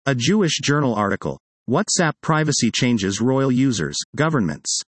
A Jewish Journal article. WhatsApp privacy changes royal users, governments.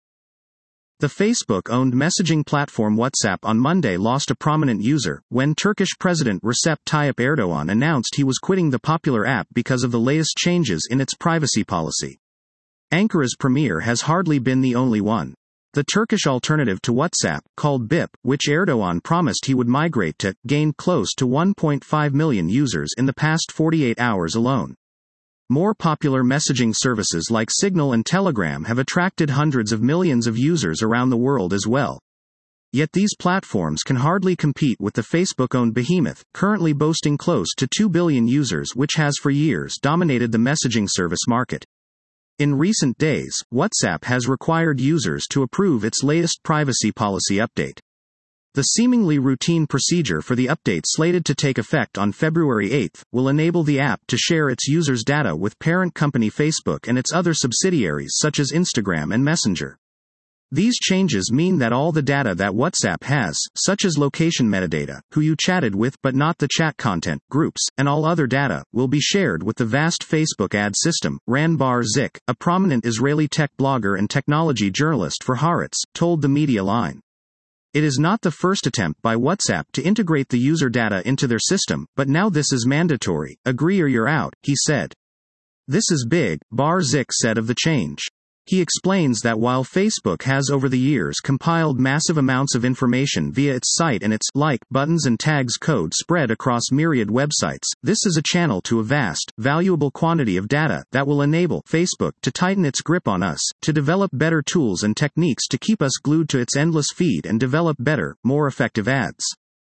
The Facebook-owned messaging platform WhatsApp on Monday lost a prominent user, when Turkish President Recep Tayyip Erdogan announced he was quitting the popular app because of the latest changes in its privacy policy. Ankara's premier has hardly been the only one. The Turkish alternative to WhatsApp, called Bip, which Erdogan promised he would migrate to, gained close to 1.5 million users in the past 48 hours alone. More popular messaging services like Signal and Telegram have attracted hundreds of millions of users around the world as well. Yet these platforms can hardly compete with the Facebook-owned behemoth, currently boasting close to 2 billion users, which has for years dominated the messaging service market. In recent days, WhatsApp has required users to approve its latest privacy policy update. The seemingly routine procedure for the update, slated to take effect on February 8, will enable the app to share its users' data with parent company Facebook and its other subsidiaries such as Instagram and Messenger. These changes mean that all the data that WhatsApp has, such as location metadata, who you chatted with but not the chat content, groups, and all other data, will be shared with the vast Facebook ad system. Ran Bar-Zik, a prominent Israeli tech blogger and technology journalist for Haaretz, told the media line. It is not the first attempt by WhatsApp to integrate the user data into their system, but now this is mandatory. Agree or you're out, he said. This is big, Bar-Zik said of the change. He explains that while Facebook has over the years compiled massive amounts of information via its site and its like buttons and tags code spread across myriad websites, this is a channel to a vast, valuable quantity of data that will enable Facebook to tighten its grip on us, to develop better tools and techniques to keep us glued to its endless feed and develop better, more effective ads.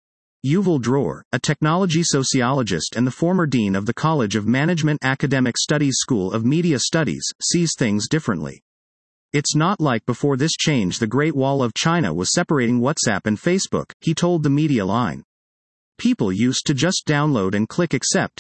Yuval Dror, a technology sociologist and the former dean of the College of Management Academic Studies School of Media Studies, sees things differently. It's not like before this change the Great Wall of China was separating WhatsApp and Facebook, he told the media line. People used to just download and click accept.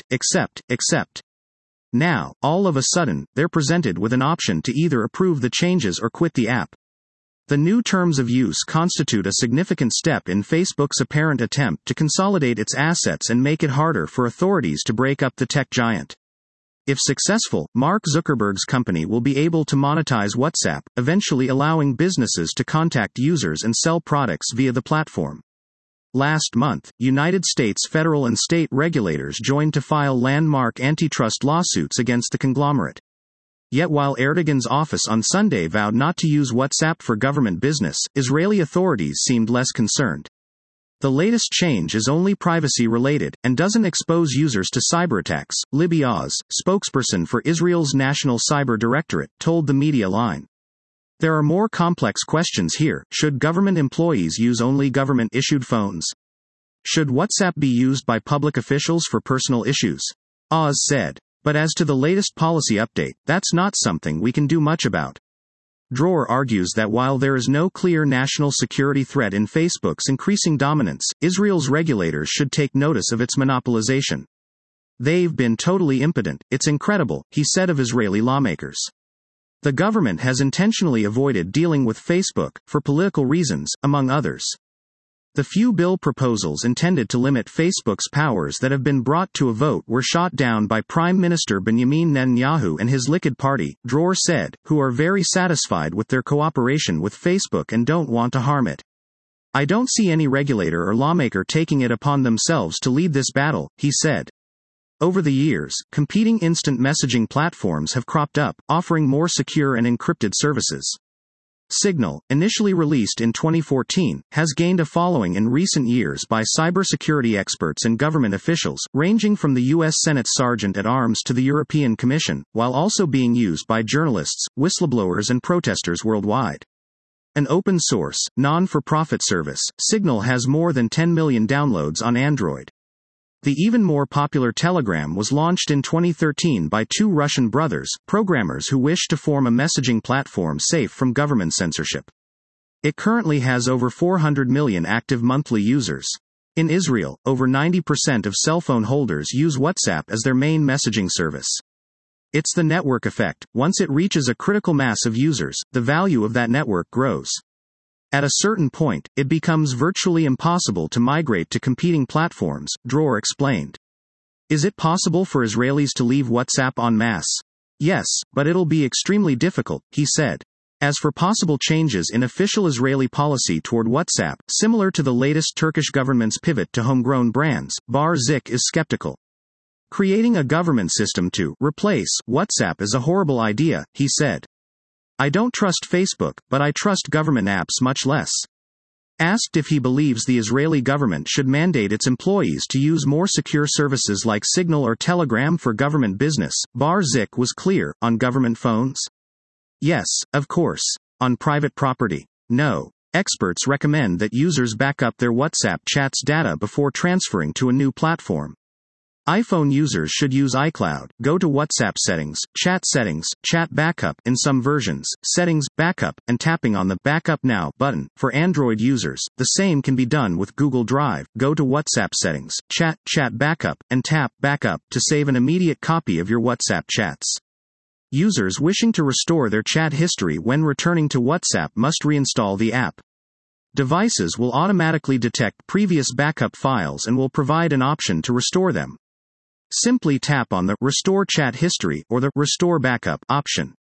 Now, all of a sudden, they're presented with an option to either approve the changes or quit the app. The new terms of use constitute a significant step in Facebook's apparent attempt to consolidate its assets and make it harder for authorities to break up the tech giant. If successful, Mark Zuckerberg's company will be able to monetize WhatsApp, eventually allowing businesses to contact users and sell products via the platform. Last month, United States federal and state regulators joined to file landmark antitrust lawsuits against the conglomerate. Yet while Erdogan's office on Sunday vowed not to use WhatsApp for government business, Israeli authorities seemed less concerned. The latest change is only privacy-related, and doesn't expose users to cyberattacks, Libby Oz, spokesperson for Israel's National Cyber Directorate, told the media line. There are more complex questions here. Should government employees use only government-issued phones? Should WhatsApp be used by public officials for personal issues? Oz said. But as to the latest policy update, that's not something we can do much about. Dror argues that while there is no clear national security threat in Facebook's increasing dominance, Israel's regulators should take notice of its monopolization. They've been totally impotent, it's incredible, he said of Israeli lawmakers. The government has intentionally avoided dealing with Facebook, for political reasons, among others. The few bill proposals intended to limit Facebook's powers that have been brought to a vote were shot down by Prime Minister Benjamin Netanyahu and his Likud party, Dror said, who are very satisfied with their cooperation with Facebook and don't want to harm it. I don't see any regulator or lawmaker taking it upon themselves to lead this battle, he said. Over the years, competing instant messaging platforms have cropped up, offering more secure and encrypted services. Signal, initially released in 2014, has gained a following in recent years by cybersecurity experts and government officials, ranging from the U.S. Senate Sergeant at Arms to the European Commission, while also being used by journalists, whistleblowers and protesters worldwide. An open-source, non-for-profit service, Signal has more than 10 million downloads on Android. The even more popular Telegram was launched in 2013 by two Russian brothers, programmers who wish to form a messaging platform safe from government censorship. It currently has over 400 million active monthly users. In Israel, over 90% of cell phone holders use WhatsApp as their main messaging service. It's the network effect. Once it reaches a critical mass of users, the value of that network grows. At a certain point, it becomes virtually impossible to migrate to competing platforms, Dror explained. Is it possible for Israelis to leave WhatsApp en masse? Yes, but it'll be extremely difficult, he said. As for possible changes in official Israeli policy toward WhatsApp, similar to the latest Turkish government's pivot to homegrown brands, Bar Zik is skeptical. Creating a government system to replace WhatsApp is a horrible idea, he said. I don't trust Facebook, but I trust government apps much less. Asked if he believes the Israeli government should mandate its employees to use more secure services like Signal or Telegram for government business, Bar Zik was clear. On government phones? Yes, of course. On private property? No. Experts recommend that users back up their WhatsApp chats data before transferring to a new platform. iPhone users should use iCloud, go to WhatsApp settings, chat backup in some versions, settings, backup, and tapping on the Backup Now button. For Android users, the same can be done with Google Drive, go to WhatsApp settings, chat backup, and tap backup to save an immediate copy of your WhatsApp chats. Users wishing to restore their chat history when returning to WhatsApp must reinstall the app. Devices will automatically detect previous backup files and will provide an option to restore them. Simply tap on the Restore Chat History or the Restore Backup option.